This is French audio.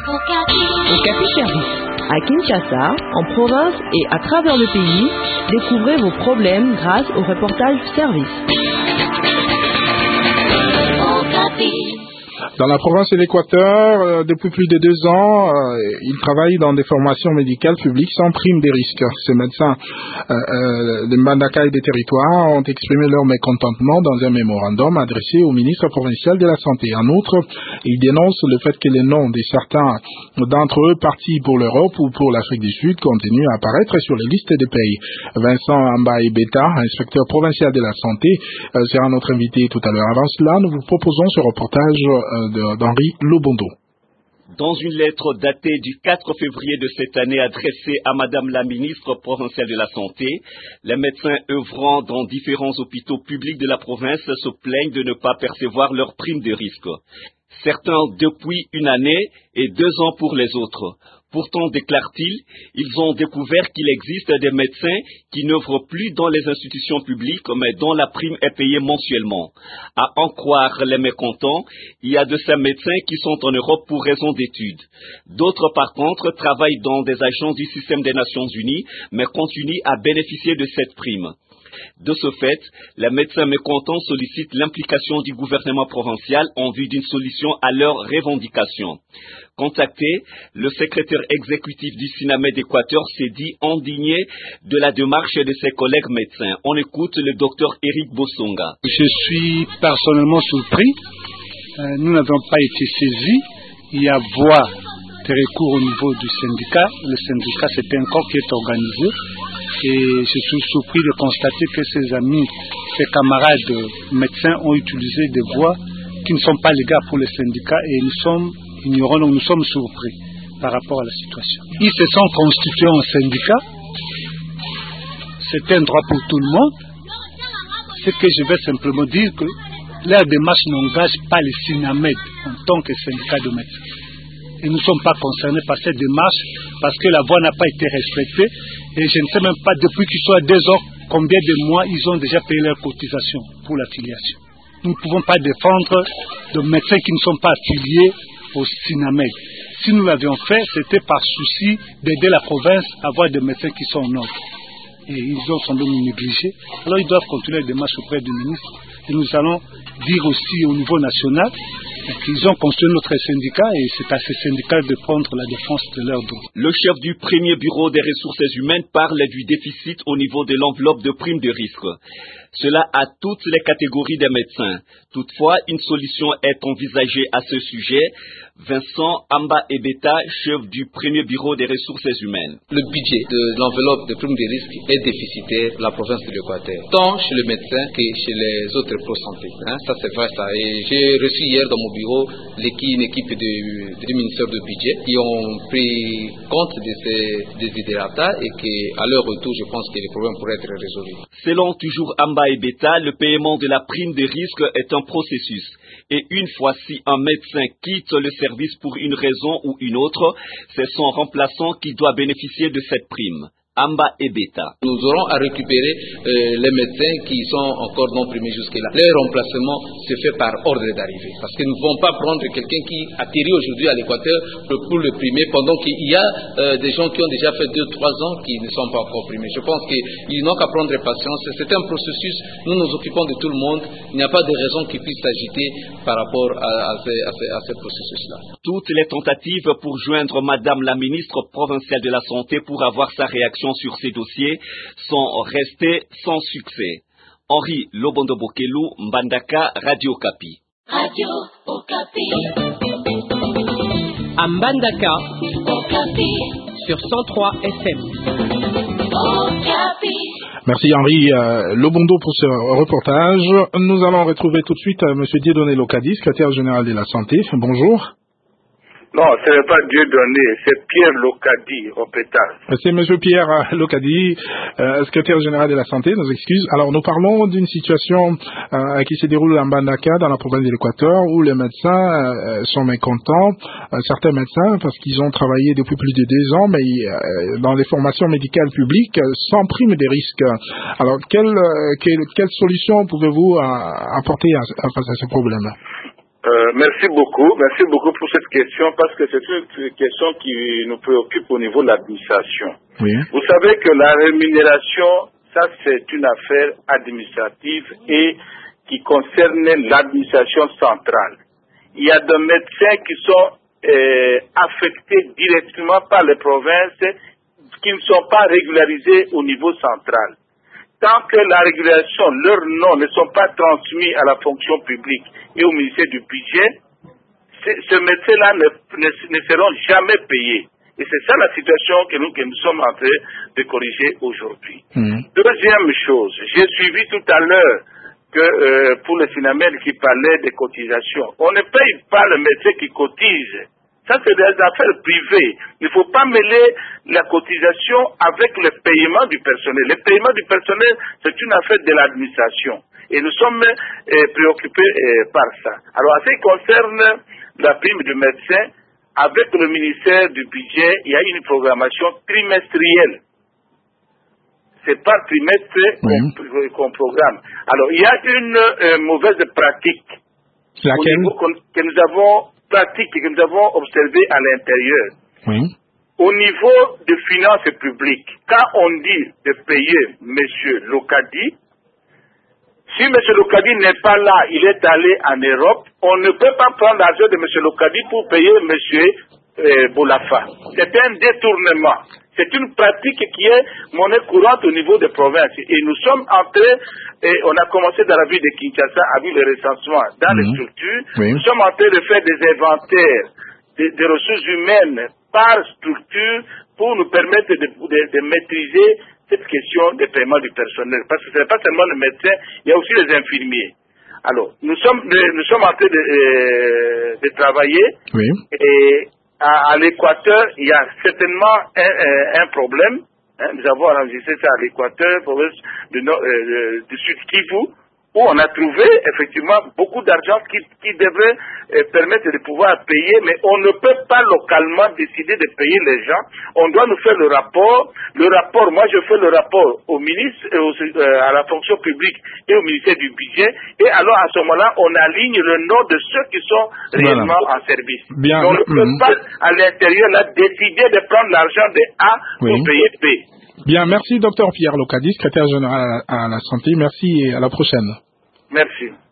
Okapi Service. À Kinshasa, en province et à travers le pays, découvrez vos problèmes grâce au reportage service. Dans la province de l'Équateur, depuis plus de 2 ans, ils travaillent dans des formations médicales publiques sans prime des risques. Ces médecins de Mbandaka et des territoires ont exprimé leur mécontentement dans un mémorandum adressé au ministre provincial de la Santé. En outre, ils dénoncent le fait que les noms de certains d'entre eux partis pour l'Europe ou pour l'Afrique du Sud continuent à apparaître sur les listes des pays. Vincent Ambaye Beta, inspecteur provincial de la Santé, sera notre invité tout à l'heure. Avant cela, nous vous proposons ce reportage d'Henri Lobondo. Dans une lettre datée du 4 février de cette année adressée à Madame la ministre provinciale de la Santé, les médecins œuvrant dans différents hôpitaux publics de la province se plaignent de ne pas percevoir leur prime de risque. Certains depuis 1 année et 2 ans pour les autres. Pourtant, déclarent-ils, ils ont découvert qu'il existe des médecins qui n'œuvrent plus dans les institutions publiques, mais dont la prime est payée mensuellement. À en croire les mécontents, il y a de ces médecins qui sont en Europe pour raison d'études. D'autres, par contre, travaillent dans des agences du système des Nations Unies, mais continuent à bénéficier de cette prime. De ce fait, les médecins mécontents sollicitent l'implication du gouvernement provincial en vue d'une solution à leurs revendications. Contacté, le secrétaire exécutif du SINAMED d'Équateur s'est dit indigné de la démarche de ses collègues médecins. On écoute le docteur Eric Bossonga. Je suis personnellement surpris. Nous n'avons pas été saisis. Il y a voie de recours au niveau du syndicat. Le syndicat, c'est un corps qui est organisé. Et je suis surpris de constater que ces amis, ces camarades médecins ont utilisé des voies qui ne sont pas légales pour les syndicats et nous sommes ignorants, donc nous sommes surpris par rapport à la situation. Ils se sont constitués en syndicat, c'est un droit pour tout le monde. Ce que je vais simplement dire que leur démarche n'engage pas les SINAMED en tant que syndicat de médecins. Et nous ne sommes pas concernés par cette démarche parce que la voie n'a pas été respectée. Et je ne sais même pas depuis qu'ils sont à 2 ans combien de mois ils ont déjà payé leur cotisation pour l'affiliation. Nous ne pouvons pas défendre de médecins qui ne sont pas affiliés au SINAMED. Si nous l'avions fait, c'était par souci d'aider la province à avoir des médecins qui sont en ordre. Et ils ont semblé nous négliger. Alors ils doivent continuer la démarche auprès du ministre. Et nous allons dire aussi au niveau national qu'ils ont construit notre syndicat et c'est à ces syndicats de prendre la défense de leurs droits. Le chef du premier bureau des ressources humaines parle du déficit au niveau de l'enveloppe de primes de risque. Cela à toutes les catégories des médecins. Toutefois, une solution est envisagée à ce sujet. Vincent Amba Ebeta, chef du premier bureau des ressources humaines. Le budget de l'enveloppe de primes de risque est déficitaire pour la province de l'Équateur, tant chez le médecin que chez les autres pro-santé. Ça c'est vrai ça. Et j'ai reçu hier dans mon bureau une équipe du ministère du budget qui ont pris compte de ces désiderata et qu'à leur retour, je pense que les problèmes pourraient être résolus. Selon toujours Amba Ebeta, le paiement de la prime de risque est un processus. Et une fois si un médecin quitte le service pour une raison ou une autre, c'est son remplaçant qui doit bénéficier de cette prime. Amba Ebeta. Nous aurons à récupérer les médecins qui sont encore non primés jusque-là. Leur remplacement se fait par ordre d'arrivée. Parce que nous ne pouvons pas prendre quelqu'un qui atterrit aujourd'hui à l'Équateur pour le primer pendant qu'il y a des gens qui ont déjà fait 2-3 ans qui ne sont pas encore primés. Je pense qu'ils n'ont qu'à prendre patience. C'est un processus. Nous nous occupons de tout le monde. Il n'y a pas de raison qui puisse s'agiter par rapport à ce processus-là. Toutes les tentatives pour joindre Madame la ministre provinciale de la Santé pour avoir sa réaction sur ces dossiers sont restés sans succès. Henri Lobondo Bokelu, Mbandaka, Radio Okapi. Radio Okapi. À Mbandaka, Okapi. sur 103 FM. Okapi. Merci Henri Lobondo pour ce reportage. Nous allons retrouver tout de suite M. Dieudonné Locadi, secrétaire général de la Santé. Bonjour. Non, ce n'est pas Dieudonné, c'est Pierre Locadi, Hôpital. C'est M. Pierre Locadi, secrétaire général de la Santé, nos excuses. Alors, nous parlons d'une situation qui se déroule à Mbandaka, dans la province de l'Équateur, où les médecins sont mécontents, certains médecins, parce qu'ils ont travaillé depuis plus de 2 ans, mais dans des formations médicales publiques, sans prime des risques. Alors, quelle solution pouvez-vous apporter face à ce problème-là? Merci beaucoup pour cette question, parce que c'est une question qui nous préoccupe au niveau de l'administration. Oui. Vous savez que la rémunération, ça c'est une affaire administrative et qui concerne l'administration centrale. Il y a des médecins qui sont affectés directement par les provinces qui ne sont pas régularisés au niveau central. Tant que la régulation, leurs noms ne sont pas transmis à la fonction publique et au ministère du Budget, ces médecins-là ne seront jamais payés. Et c'est ça la situation que nous sommes en train de corriger aujourd'hui. Deuxième chose, j'ai suivi tout à l'heure que pour le Sinamède qui parlait des cotisations, on ne paye pas le médecin qui cotise. Ça, c'est des affaires privées. Il ne faut pas mêler la cotisation avec le paiement du personnel. Le paiement du personnel, c'est une affaire de l'administration. Et nous sommes préoccupés par ça. Alors, en ce qui concerne la prime du médecin, avec le ministère du Budget, il y a une programmation trimestrielle. C'est par trimestre qu'on programme. Alors, il y a une mauvaise pratique que nous avons observé à l'intérieur. Oui. Au niveau des finances publiques, quand on dit de payer M. Lokadi, si M. Lokadi n'est pas là, il est allé en Europe, on ne peut pas prendre l'argent de M. Lokadi pour payer M. Bolafa. C'est un détournement. C'est une pratique qui est monnaie courante au niveau des provinces. Et nous sommes entrés, on a commencé dans la ville de Kinshasa avec le recensement dans les structures. Oui. Nous sommes en train de faire des inventaires des ressources humaines par structure pour nous permettre de maîtriser cette question de paiement du personnel. Parce que ce n'est pas seulement le médecin, il y a aussi les infirmiers. Alors, nous sommes en train de travailler. Oui. Et à l'Équateur, il y a certainement un problème. Nous avons enregistré ça à l'Équateur, province du Sud Kivu, où on a trouvé effectivement beaucoup d'argent qui devrait permettre de pouvoir payer, mais on ne peut pas localement décider de payer les gens. On doit nous faire le rapport. Le rapport, moi je fais le rapport au ministre, à la fonction publique et au ministère du Budget, et alors à ce moment-là, on aligne le nom de ceux qui sont réellement en service. Bien. On ne peut pas à l'intérieur là décider de prendre l'argent de A pour payer B. Bien, merci Dr Pierre Lokadi, secrétaire général à la santé. Merci et à la prochaine. Merci.